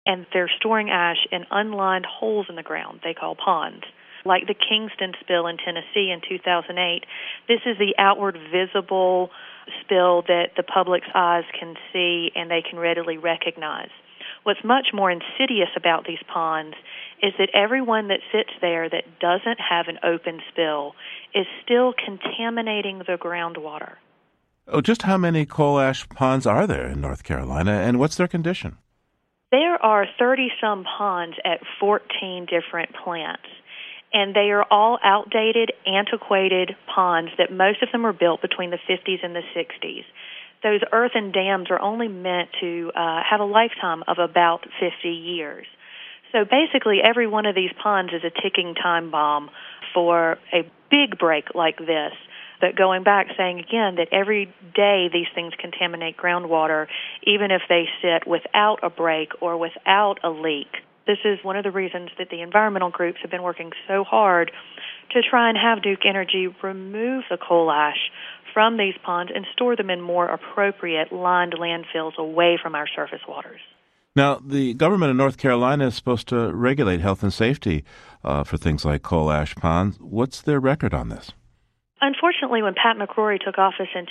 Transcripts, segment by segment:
and they're storing ash in unlined holes in the ground they call ponds. Like the Kingston spill in Tennessee in 2008, this is the outward visible spill that the public's eyes can see and they can readily recognize. What's much more insidious about these ponds is that everyone that sits there that doesn't have an open spill is still contaminating the groundwater. Oh, just how many coal ash ponds are there in North Carolina, and what's their condition? There are 30-some ponds at 14 different plants. And they are all outdated, antiquated ponds that most of them were built between the 50s and the 60s. Those earthen dams are only meant to have a lifetime of about 50 years. So basically every one of these ponds is a ticking time bomb for a big break like this. But going back, saying again that every day these things contaminate groundwater, even if they sit without a break or without a leak. This is one of the reasons that the environmental groups have been working so hard to try and have Duke Energy remove the coal ash from these ponds and store them in more appropriate lined landfills away from our surface waters. Now, the government of North Carolina is supposed to regulate health and safety for things like coal ash ponds. What's their record on this? Unfortunately, when Pat McCrory took office in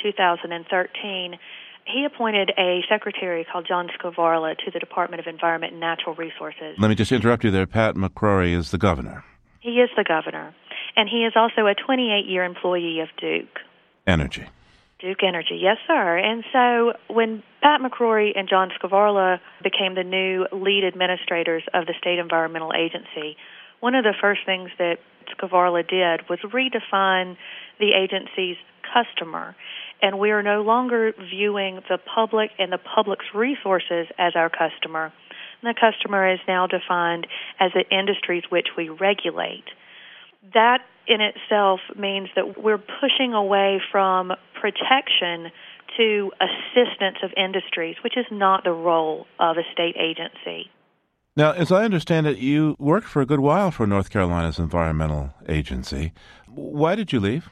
2013, he appointed a secretary called John Scavarla to the Department of Environment and Natural Resources. Let me just interrupt you there. Pat McCrory is the governor. He is the governor, and he is also a 28-year employee of Duke Energy. Duke Energy, yes, sir. And so when Pat McCrory and John Scavarla became the new lead administrators of the State Environmental Agency, one of the first things that Scavarla did was redefine the agency's customer. And we are no longer viewing the public and the public's resources as our customer. And the customer is now defined as the industries which we regulate. That in itself means that we're pushing away from protection to assistance of industries, which is not the role of a state agency. Now, as I understand it, you worked for a good while for North Carolina's environmental agency. Why did you leave?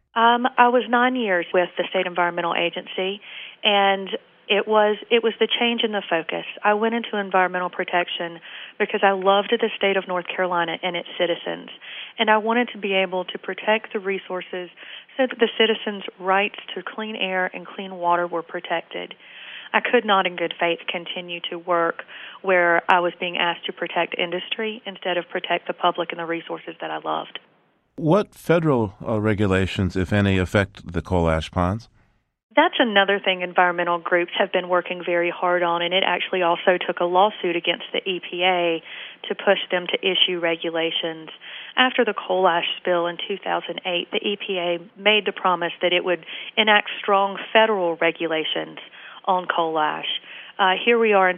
I was 9 years with the State Environmental Agency, and it was the change in the focus. I went into environmental protection because I loved the state of North Carolina and its citizens, and I wanted to be able to protect the resources so that the citizens' rights to clean air and clean water were protected. I could not in good faith continue to work where I was being asked to protect industry instead of protect the public and the resources that I loved. What federal regulations, if any, affect the coal ash ponds? That's another thing environmental groups have been working very hard on, and it actually also took a lawsuit against the EPA to push them to issue regulations. After the coal ash spill in 2008, the EPA made the promise that it would enact strong federal regulations on coal ash. Here we are in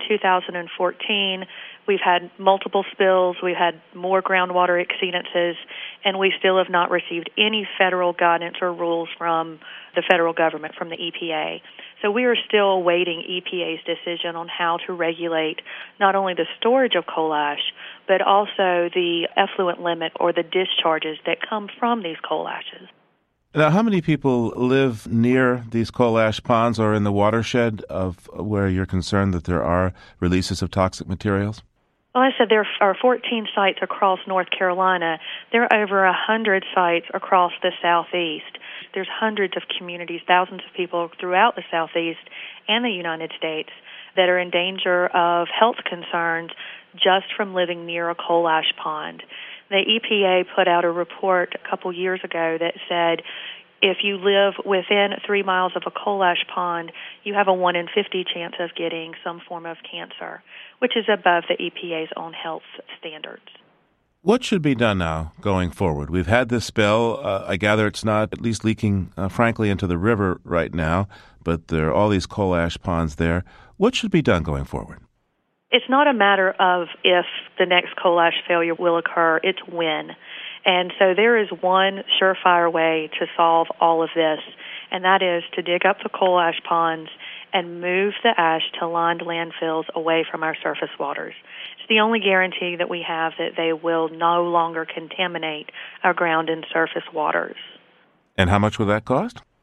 2014. We've had multiple spills. We've had more groundwater exceedances, and we still have not received any federal guidance or rules from the federal government, from the EPA. So we are still awaiting EPA's decision on how to regulate not only the storage of coal ash, but also the effluent limit or the discharges that come from these coal ashes. Now, how many people live near these coal ash ponds or in the watershed of where you're concerned that there are releases of toxic materials? Well, I said there are 14 sites across North Carolina. There are over 100 sites across the Southeast. There's hundreds of communities, thousands of people throughout the Southeast and the United States that are in danger of health concerns just from living near a coal ash pond. The EPA put out a report a couple years ago that said if you live within 3 miles of a coal ash pond, you have a 1 in 50 chance of getting some form of cancer, which is above the EPA's own health standards. What should be done now going forward? We've had this spill. I gather it's not at least leaking, frankly, into the river right now, but there are all these coal ash ponds there. What should be done going forward? It's not a matter of if the next coal ash failure will occur, it's when. And so there is one surefire way to solve all of this, and that is to dig up the coal ash ponds and move the ash to lined landfills away from our surface waters. It's the only guarantee that we have that they will no longer contaminate our ground and surface waters. And how much will that cost?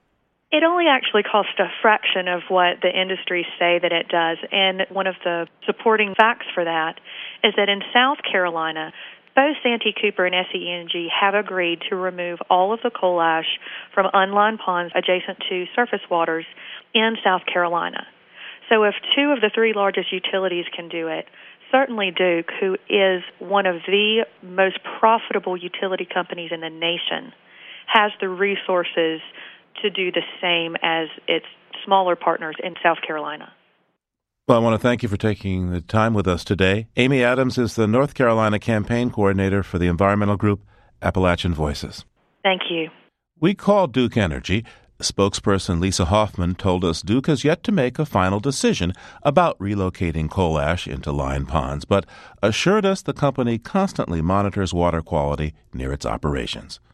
It only actually costs a fraction of what the industries say that it does. And one of the supporting facts for that is that in South Carolina, both Santee Cooper and SENG have agreed to remove all of the coal ash from unlined ponds adjacent to surface waters in South Carolina. So if two of the three largest utilities can do it, certainly Duke, who is one of the most profitable utility companies in the nation, has the resources to do the same as its smaller partners in South Carolina. Well, I want to thank you for taking the time with us today. Amy Adams is the North Carolina campaign coordinator for the environmental group Appalachian Voices. Thank you. We called Duke Energy. Spokesperson Lisa Hoffman told us Duke has yet to make a final decision about relocating coal ash into lined ponds, but assured us the company constantly monitors water quality near its operations.